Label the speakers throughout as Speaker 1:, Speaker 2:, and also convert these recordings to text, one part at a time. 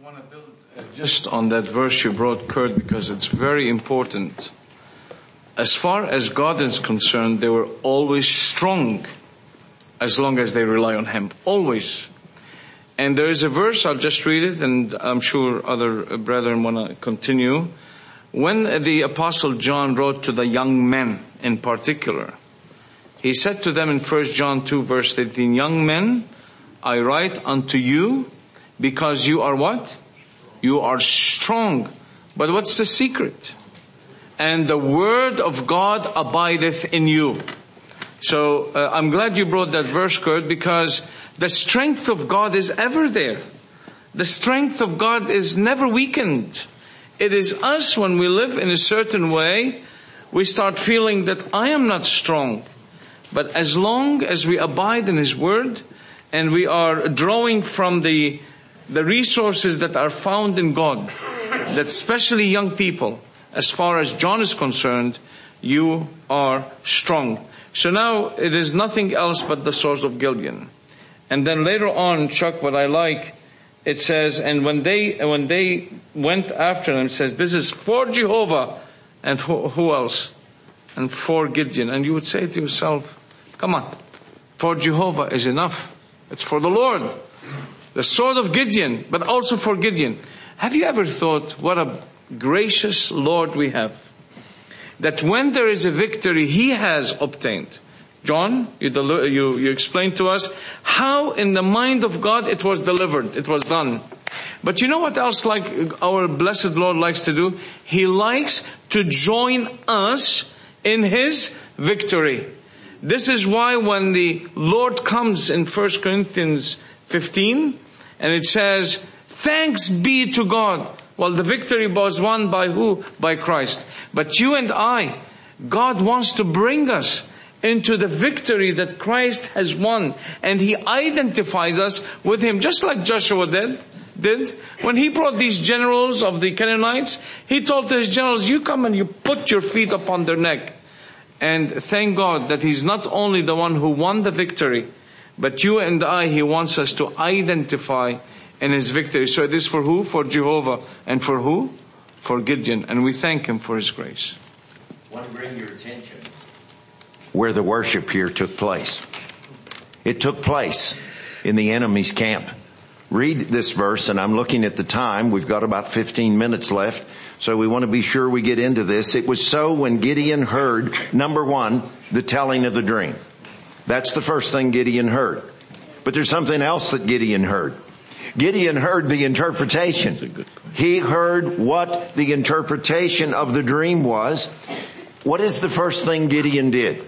Speaker 1: want to build just on that verse you brought, Kurt, because it's very important. As far as God is concerned, they were always strong as long as they rely on Him. Always. And there is a verse, I'll just read it, and I'm sure other brethren want to continue. When the Apostle John wrote to the young men in particular, he said to them in 1 John 2 verse 18, young men, I write unto you because you are what? You are strong. But what's the secret? And the word of God abideth in you. So I'm glad you brought that verse, Kurt, because the strength of God is ever there. The strength of God is never weakened. It is us, when we live in a certain way, we start feeling that I am not strong. But as long as we abide in His word and we are drawing from the resources that are found in God, that especially young people, as far as John is concerned, you are strong. So now it is nothing else but the sword of Gideon. And then later on, Chuck, what I like, it says, and when they went after them, it says, this is for Jehovah, and who else? And for Gideon. And you would say to yourself, come on, for Jehovah is enough. It's for the Lord. The sword of Gideon, but also for Gideon. Have you ever thought what a gracious Lord we have? That when there is a victory He has obtained. John, you explained to us how in the mind of God it was delivered, it was done. But you know what else like our blessed Lord likes to do? He likes to join us in His victory. This is why when the Lord comes in 1 Corinthians 15, and it says, thanks be to God. Well, the victory was won by who? By Christ. But you and I, God wants to bring us into the victory that Christ has won. And He identifies us with Him, just like Joshua did. When he brought these generals of the Canaanites, he told his generals, you come and you put your feet upon their neck. And thank God that He's not only the one who won the victory, but you and I, He wants us to identify in His victory. So it is for who? For Jehovah. And for who? For Gideon. And we thank Him for His grace.
Speaker 2: I want to bring your attention where the worship here took place. It took place in the enemy's camp. Read this verse, and I'm looking at the time. We've got about 15 minutes left. So we want to be sure we get into this. It was so when Gideon heard, number one, the telling of the dream. That's the first thing Gideon heard. But there's something else that Gideon heard. Gideon heard the interpretation. He heard what the interpretation of the dream was. What is the first thing Gideon did?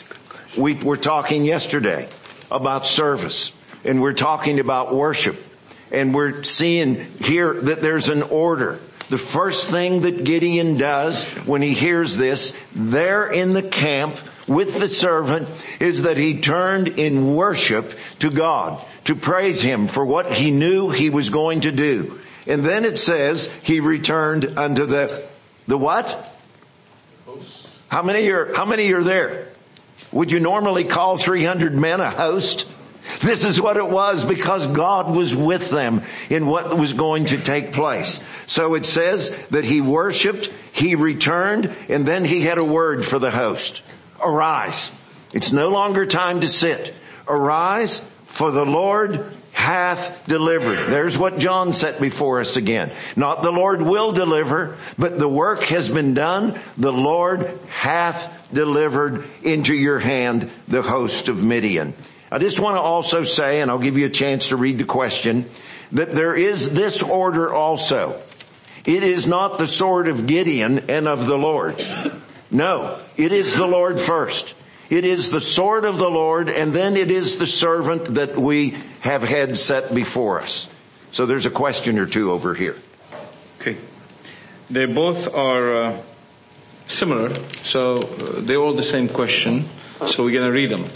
Speaker 2: We were talking yesterday about service, and we're talking about worship, and we're seeing here that there's an order. The first thing that Gideon does when he hears this, there in the camp with the servant, is that he turned in worship to God, to praise Him for what he knew he was going to do. And then it says he returned unto the what? Host. How many are there? Would you normally call 300 men a host? This is what it was, because God was with them in what was going to take place. So it says that he worshiped, he returned, and then he had a word for the host. Arise. It's no longer time to sit. Arise, for the Lord hath delivered. There's what John set before us again. Not the Lord will deliver, but the work has been done. The Lord hath delivered into your hand the host of Midian. I just want to also say, and I'll give you a chance to read the question, that there is this order also. It is not the sword of Gideon and of the Lord. No, it is the Lord first. It is the sword of the Lord, and then it is the servant that we have had set before us. So there's a question or two over here.
Speaker 1: Okay. They both are similar, so they're all the same question. So we're going to read them.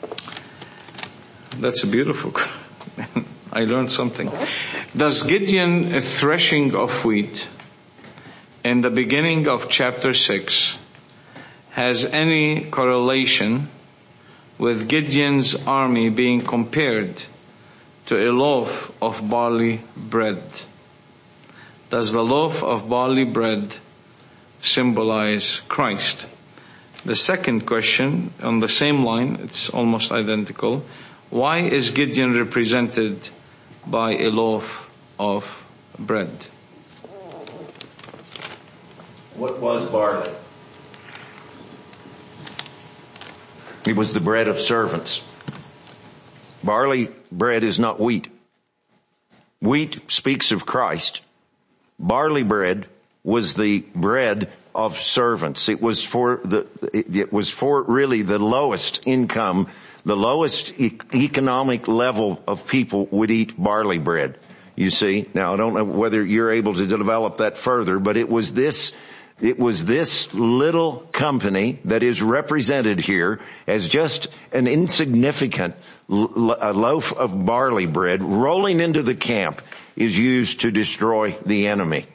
Speaker 1: That's a beautiful. I learned something. Does Gideon, a threshing of wheat, in the beginning of chapter 6, has any correlation with Gideon's army being compared to a loaf of barley bread? does the loaf of barley bread symbolize Christ? The second question on the same line, it's almost identical. Why is Gideon represented by a loaf of bread?
Speaker 2: What was barley? It was the bread of servants. Barley bread is not wheat. Wheat speaks of Christ. Barley bread was the bread of servants. It was for really the lowest income, the lowest economic level of people would eat barley bread. You see? Now I don't know whether you're able to develop that further, but it was this little company that is represented here as just an insignificant a loaf of barley bread rolling into the camp is used to destroy the enemy.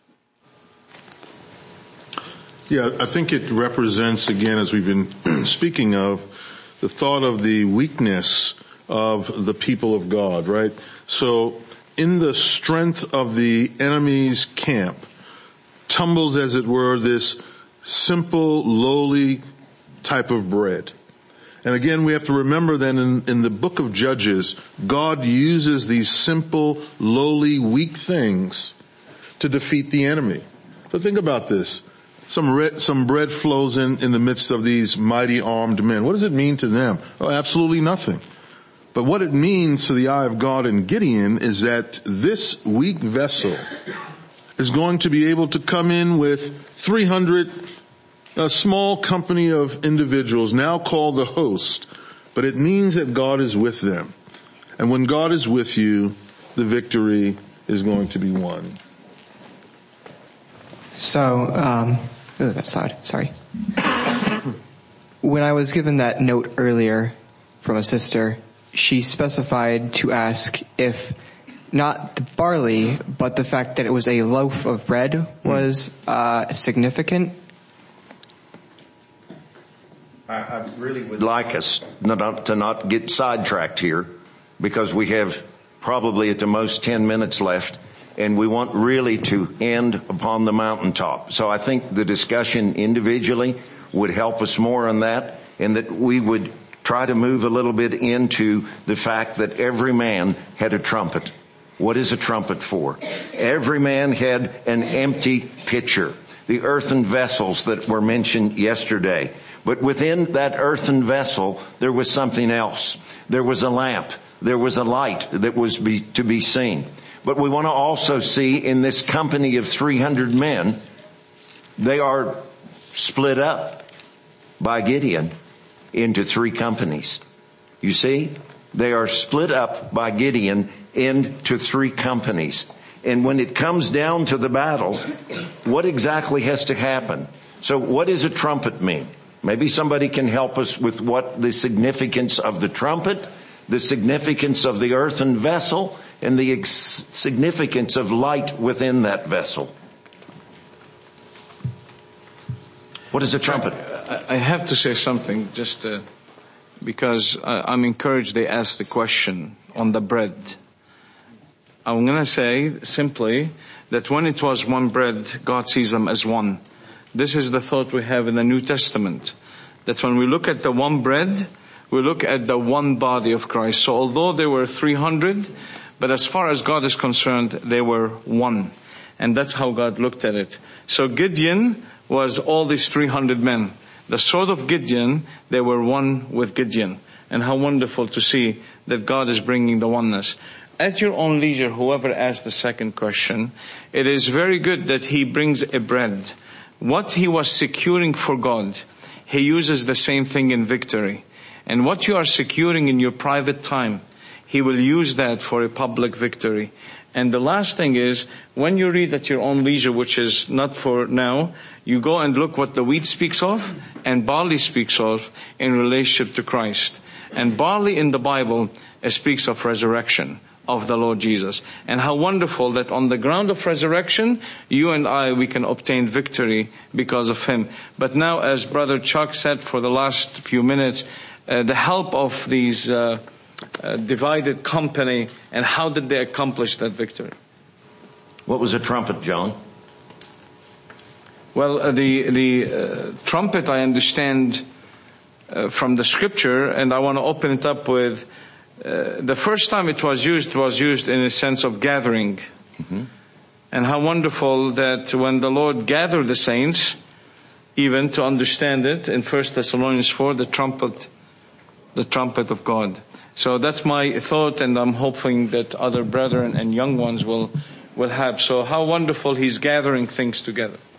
Speaker 3: Yeah, I think it represents, again, as we've been speaking of, the thought of the weakness of the people of God, right? So in the strength of the enemy's camp tumbles, as it were, this simple, lowly type of bread. And again, we have to remember that in the book of Judges, God uses these simple, lowly, weak things to defeat the enemy. So think about this. Some bread flows in the midst of these mighty armed men. What does it mean to them? Oh, absolutely nothing. But what it means to the eye of God and Gideon is that this weak vessel is going to be able to come in with 300, a small company of individuals, now called the host. But it means that God is with them. And when God is with you, the victory is going to be won.
Speaker 4: So, sorry. When I was given that note earlier from a sister, she specified to ask if not the barley, but the fact that it was a loaf of bread was significant.
Speaker 2: I really would like us to not get sidetracked here, because we have probably at the most 10 minutes left, and we want really to end upon the mountaintop. So I think the discussion individually would help us more on that, and that we would try to move a little bit into the fact that every man had a trumpet. What is a trumpet for? Every man had an empty pitcher. The earthen vessels that were mentioned yesterday. But within that earthen vessel, there was something else. There was a lamp. There was a light that was to be seen. But we want to also see in this company of 300 men, they are split up by Gideon into 3 companies. You see? They are split up by Gideon into 3 companies. And when it comes down to the battle, what exactly has to happen? So what does a trumpet mean? Maybe somebody can help us with what the significance of the trumpet, the significance of the earthen vessel, and the significance of light within that vessel. What is a trumpet?
Speaker 1: I have to say something just because I'm encouraged they asked the question on the bread. I'm going to say simply that when it was one bread, God sees them as one. This is the thought we have in the New Testament, that when we look at the one bread, we look at the one body of Christ. So although there were 300, but as far as God is concerned, they were one. And that's how God looked at it. So Gideon was all these 300 men. The sword of Gideon, they were one with Gideon. And how wonderful to see that God is bringing the oneness. At your own leisure, whoever asked the second question, it is very good that he brings a bread. What he was securing for God, he uses the same thing in victory. And what you are securing in your private time, he will use that for a public victory. And the last thing is, when you read at your own leisure, which is not for now, you go and look what the wheat speaks of and barley speaks of in relationship to Christ. And barley in the Bible speaks of resurrection of the Lord Jesus. And how wonderful that on the ground of resurrection, you and I, we can obtain victory because of Him. But now, as Brother Chuck said for the last few minutes, the help of these divided company, and how did they accomplish that victory?
Speaker 2: What was a trumpet, John?
Speaker 1: Well, the trumpet I understand from the scripture, and I want to open it up with the first time it was used in a sense of gathering. Mm-hmm. And how wonderful that when the Lord gathered the saints, even to understand it in 1 Thessalonians 4, the trumpet of God. So that's my thought, and I'm hoping that other brethren and young ones will have. So how wonderful He's gathering things together.